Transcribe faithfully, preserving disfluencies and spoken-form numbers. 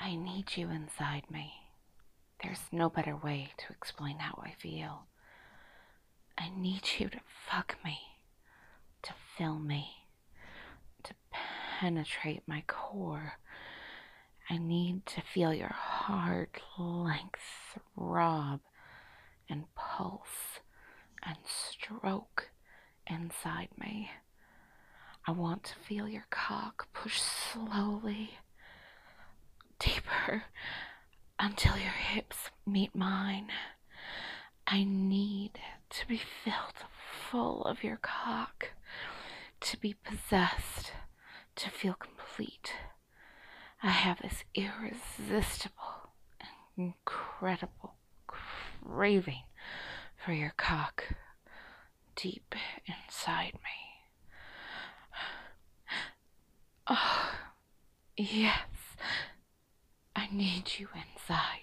I need you inside me. There's no better way to explain how I feel. I need you to fuck me, to fill me, to penetrate my core. I need to feel your hard length throb and pulse and stroke inside me. I want to feel your cock push slowly, deeper, until your hips meet mine. I need to be filled full of your cock, to be possessed, to feel complete. I have this irresistible and incredible craving for your cock deep inside me. Oh, yes, I need you inside.